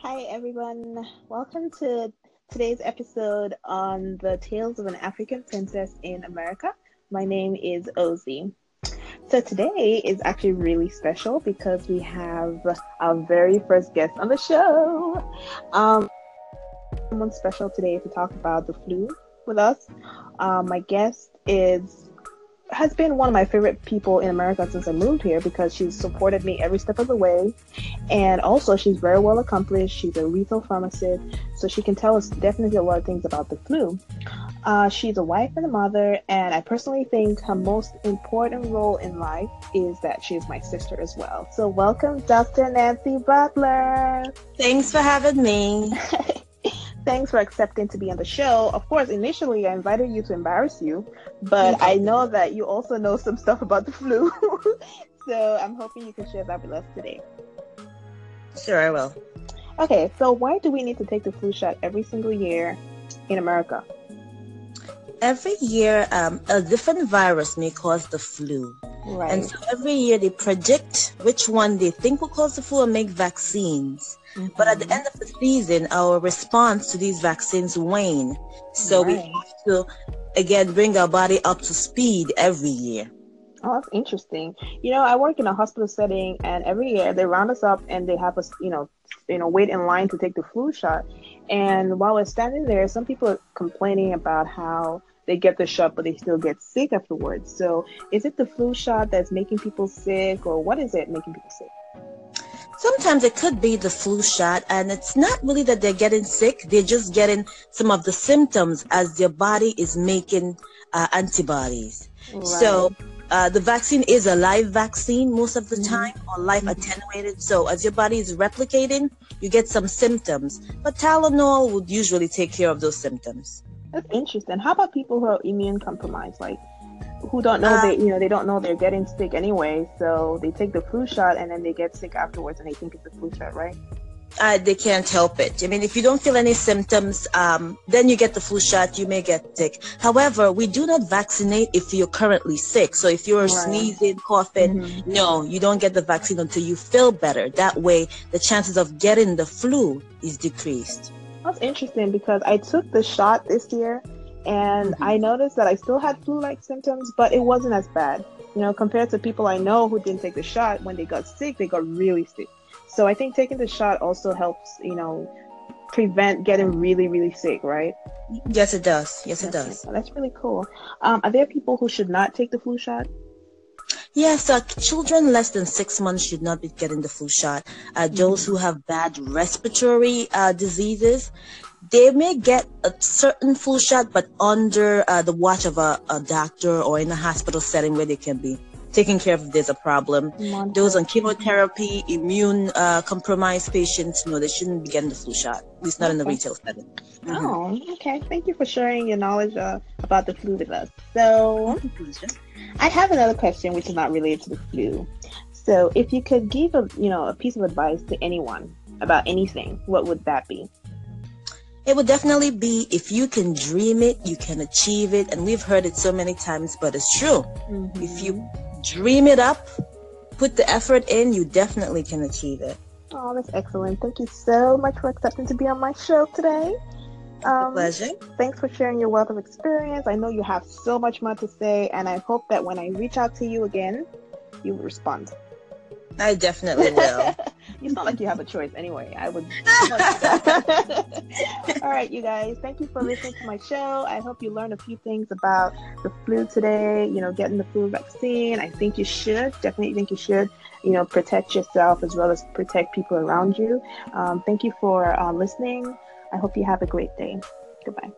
Hi, everyone. Welcome to today's episode on the Tales of an African Princess in America. My name is Ozzy. So today is actually really special because we have our very first guest on the show. Someone special today to talk about the flu with us. My guest is has been one of my favorite people in America since I moved here because she's supported me every step of the way. And also, she's very well accomplished. She's a retail pharmacist, so she can tell us definitely a lot of things about the flu. She's a wife and a mother, and I personally think her most important role in life is that she is my sister as well. So, welcome, Dr. Nancy Butler. Thanks for having me. Thanks for accepting to be on the show. Of course, initially I invited you to embarrass you, but I know that you also know some stuff about the flu. So I'm hoping you can share that with us today. Sure, I will. Okay, so why do we need to take the flu shot every single year in America? Every year, a different virus may cause the flu. Right. And so every year they predict which one they think will cause the flu and make vaccines. Mm-hmm. But at the end of the season, our response to these vaccines wane. So we have to, again, bring our body up to speed every year. Oh, that's interesting. I work in a hospital setting, and every year they round us up and they have us, wait in line to take the flu shot. And while we're standing there, some people are complaining about how they get the shot, but they still get sick afterwards. So is it the flu shot that's making people sick, or what is it making people sick? Sometimes it could be the flu shot, and it's not really that they're getting sick. They're just getting some of the symptoms as their body is making antibodies. Right. So the vaccine is a live vaccine most of the time, or live attenuated. So as your body is replicating, you get some symptoms. But Tylenol would usually take care of those symptoms. That's interesting. How about people who are immune compromised, like who don't know they don't know they're getting sick anyway, so they take the flu shot and then they get sick afterwards and they think it's the flu shot, right? They can't help it. I mean, if you don't feel any symptoms, then you get the flu shot, you may get sick. However, we do not vaccinate if you're currently sick. So if you're sneezing, coughing, no, you don't get the vaccine until you feel better. That way, the chances of getting the flu is decreased. That's interesting because I took the shot this year and I noticed that I still had flu-like symptoms, but it wasn't as bad. Compared to people I know who didn't take the shot, when they got sick, they got really sick. So I think taking the shot also helps, prevent getting really, really sick, right? Yes, it does. Yes, it does. That's really cool. Are there people who should not take the flu shot? Yes, children less than 6 months should not be getting the flu shot. Those who have bad respiratory diseases, they may get a certain flu shot, but under the watch of a doctor or in a hospital setting where they can be taken care of if there's a problem. Those on chemotherapy, immune compromised patients, no, they shouldn't be getting the flu shot, at least not in the retail setting. Oh, okay. Thank you for sharing your knowledge about the flu with us. So I have another question which is not related to the flu. So if you could give a piece of advice to anyone about anything, what would that be? It would definitely be, if you can dream it, you can achieve it. And we've heard it so many times, but it's true. If you dream it up, put the effort in, you definitely can achieve it. Oh, that's excellent. Thank you so much for accepting to be on my show today. Pleasure. Thanks for sharing your wealth of experience. I know you have so much more to say, and I hope that when I reach out to you again, you will respond. I definitely will. It's not like you have a choice anyway. I would. All right, you guys. Thank you for listening to my show. I hope you learned a few things about the flu today. Getting the flu vaccine. I think you should. Definitely think you should. Protect yourself as well as protect people around you. Thank you for listening. I hope you have a great day. Goodbye.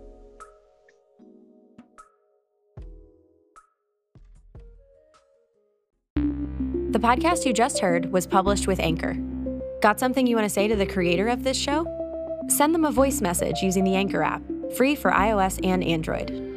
The podcast you just heard was published with Anchor. Got something you want to say to the creator of this show? Send them a voice message using the Anchor app, free for iOS and Android.